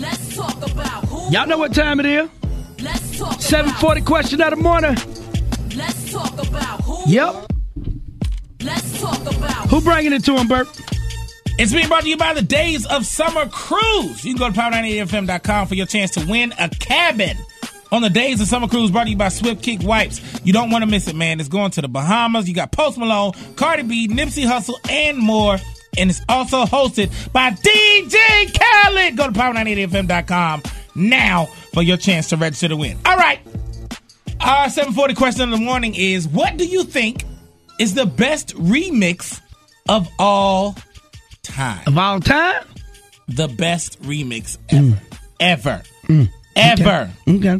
Let's talk about who. Y'all know what time it is? Let's talk 7:40 question of the morning. Let's talk about who. Yep. Let's talk about Who bringing it to him, Bert? It's being brought to you by the Days of Summer Cruise. You can go to Power98FM.com for your chance to win a cabin on the Days of Summer Cruise, brought to you by Swift Kick Wipes. You don't want to miss it, man. It's going to the Bahamas. You got Post Malone, Cardi B, Nipsey Hussle, and more. And it's also hosted by DJ Khaled. Go to Power98FM.com now for your chance to register to win. All right. Our 7:40 question of the morning is, what do you think is the best remix of all time? Of all time? The best remix ever. Ever. Okay.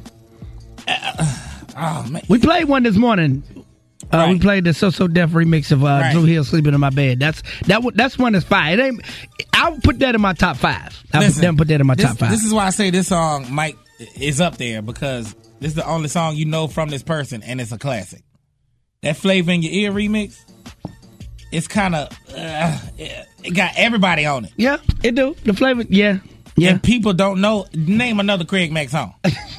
Oh, man. We played one this morning. Right. We played the So Def remix of Drew Hill, Sleeping in My Bed. That's one that's fire. It ain't, I'll put that in my top five. I'll put that in my top five. This is why I say this song is up there, because this is the only song you know from this person, and it's a classic. That Flavor in Your Ear remix, it's kind of, it got everybody on it. Yeah, it do. The flavor, yeah. Yeah. And people don't know. Name another Craig Mack song.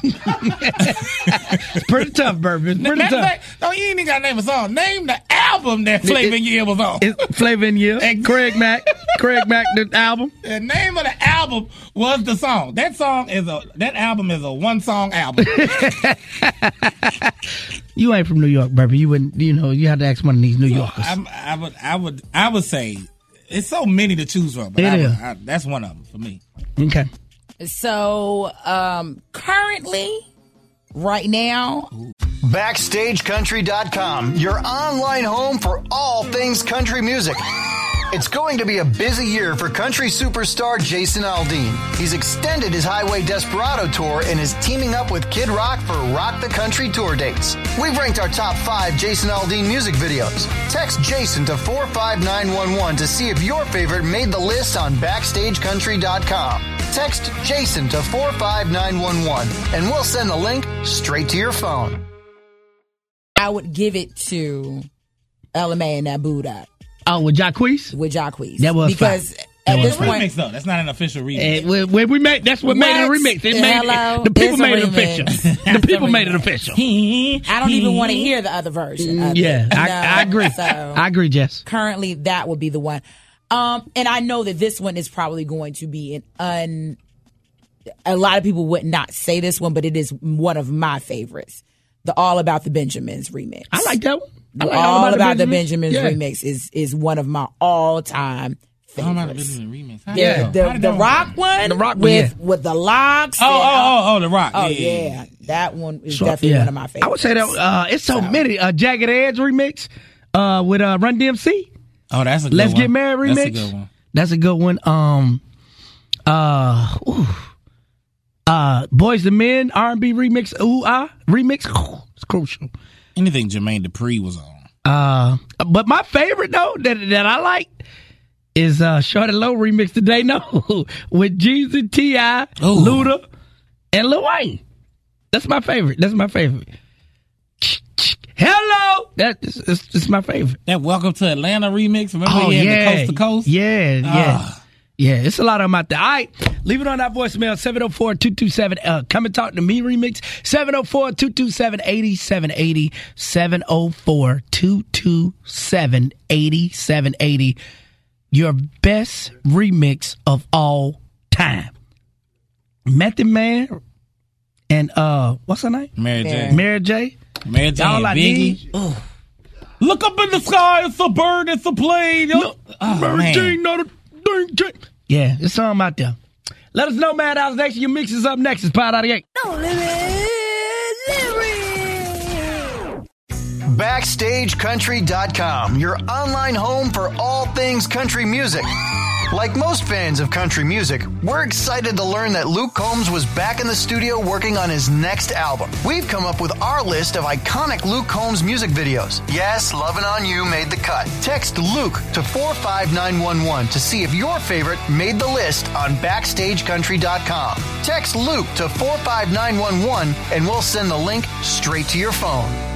It's pretty tough, Bourbon. It's pretty tough. No, you ain't even got to name a song. Name the album that Flavor in Your Ear was on. It's Flavor in Your Ear. Craig Mack, the album. The name of the album was the song. That album is a one-song album. You ain't from New York, Bourbon. You wouldn't. You had to ask one of these New Yorkers. I would say it's so many to choose from, but that's one of them for me. Okay. So, currently, right now, BackstageCountry.com, your online home for all things country music. It's going to be a busy year for country superstar Jason Aldean. He's extended his Highway Desperado tour and is teaming up with Kid Rock for Rock the Country tour dates. We've ranked our top 5 Jason Aldean music videos. Text Jason to 45911 to see if your favorite made the list on BackstageCountry.com. Text Jason to 45911 and we'll send the link straight to your phone. I would give it to LMA and that Buddha. Oh, with Jacquees? With Jacquees. That was because fine. At this remix, point, though. That's not an official remix. That's what made it a remix. The people made it official. The people made it official. I don't even want to hear the other version. I agree. So I agree, Jess. Currently, that would be the one. And I know that this one is probably going to be a lot of people would not say this one, but it is one of my favorites. The All About the Benjamins remix. I like that one. All About the Benjamins remix is one of my all-time favorites. The Rock one with the locks. The Rock. Oh, yeah. That one is definitely one of my favorites. I would say that it's so many. Jagged Edge remix with Run DMC. Oh, that's a good one. Let's Get Married remix. That's a good one. Boys and Men R&B remix. Remix. It's crucial. Anything Jermaine Dupri was on. But my favorite though that I like is Shorty Low remix Today No with Jeezy, T.I., Luda, and Lil Wayne. That's my favorite. Hello, that's my favorite. That Welcome to Atlanta remix. Remember he had the Coast to Coast? Yeah, it's a lot of them out there. All right, leave it on that voicemail, 704-227, Come and Talk to Me remix, 704-227-8780, 704-227-8780. Your best remix of all time. Method Man and, what's her name? Mary J. Mary J. And Biggie. Look up in the sky, it's a bird, it's a plane. Mary J, not a dang J. Yeah, there's something out there. Let us know, Madhouse Nation. Your mix is up next. It's Power 98. No limit. BackstageCountry.com, your online home for all things country music. Like most fans of country music, we're excited to learn that Luke Combs was back in the studio working on his next album. We've come up with our list of iconic Luke Combs music videos. Yes, Lovin' On You made the cut. Text Luke to 45911 to see if your favorite made the list on BackstageCountry.com. Text Luke to 45911 and we'll send the link straight to your phone.